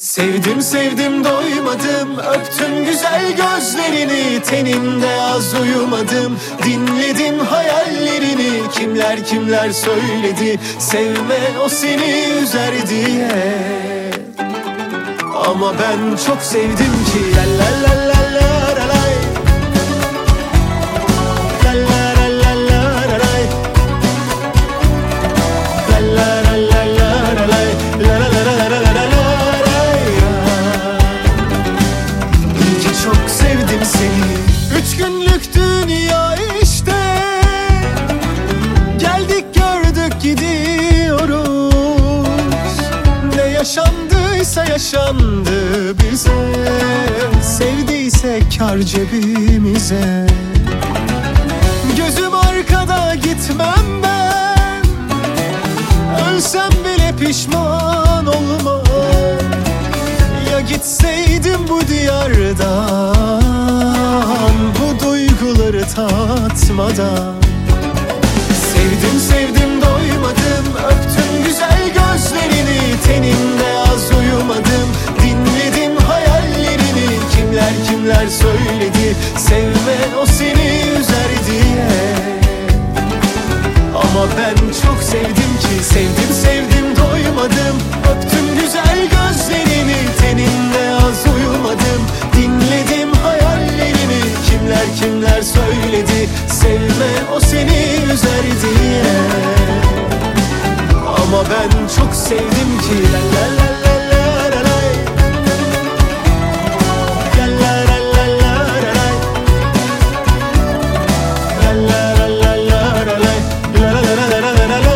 Sevdim sevdim doymadım, öptüm güzel gözlerini, teninde az uyumadım, dinledim hayallerini. Kimler kimler söyledi, sevme o seni üzer diye. Ama ben çok sevdim ki la la la la la la la. Çok sevdim seni. 3 günlük dünya işte, geldik gördük gidiyoruz. Ne yaşandıysa yaşandı bize, sevdiyse kar cebimize. Gözüm arkada gitmem ben, ölsem bile pişman olmam. Ya gitseydim bu diyardan, bu duyguları tatmadan. Sevdim sevdim doymadım, öptüm güzel gözlerini, teninde az uyumadım, dinledim hayallerini. Kimler kimler söyledi, sevme o seni üzer diye. Ama ben çok sevdim ki, sevdim sevdim doymadım, öptüm güzel gözlerini, teninde az uyumadım, dinledim hayallerini. Kimler kimler söyledi, sevme o seni üzer diye. Ama ben çok sevdim ki la la la la la la la. La la la la la la la. La la la la la la la. La la la la la la la.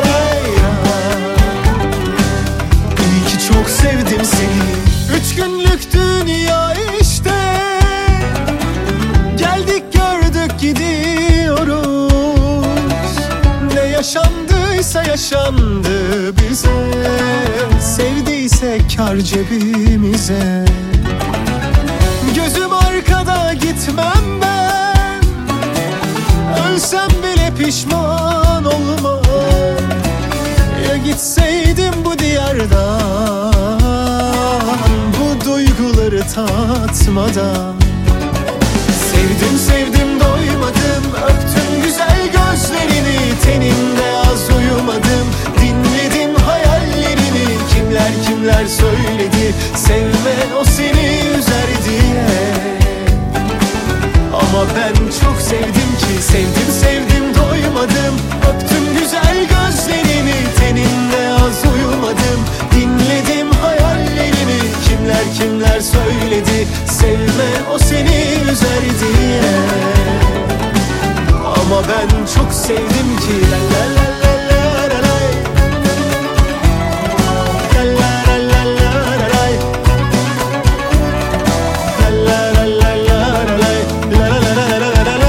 İyi ki çok sevdim seni. 3 günlük dünya işte, geldik gördük gidiyoruz. Ne yaşandıysa yaşandı bize, sevdiyse kar cebimize. Gözüm arkada gitmem ben, ölsem bile pişman olmam. Ya gitseydim bu diyardan, bu duyguları tatmadan. Sevdim sevdim doymadım, öptüm güzel gözlerini, teninde az uyumadım, dinledim hayallerini. Kimler kimler söyledi, sevme o seni üzer diye. Ama ben çok sevdim ki, sevdim sevdim doymadım, öptüm güzel gözlerini, teninde az uyumadım, dinledim hayallerini. Kimler kimler söyledi, sevme o seni üzer diye. Ama ben çok sevdim ki la la la la la la la. La la la la la la la. La la la la la la la. La la la la la la la.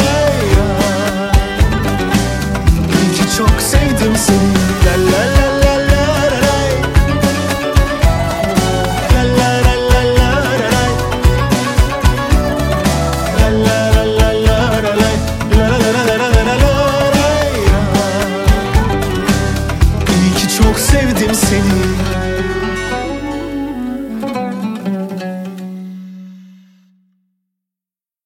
İyi ki çok sevdim seni. La la la la la la la. La la la la la la la. La la la la la la la. La la la la la la la. İyi ki çok sevdim seni.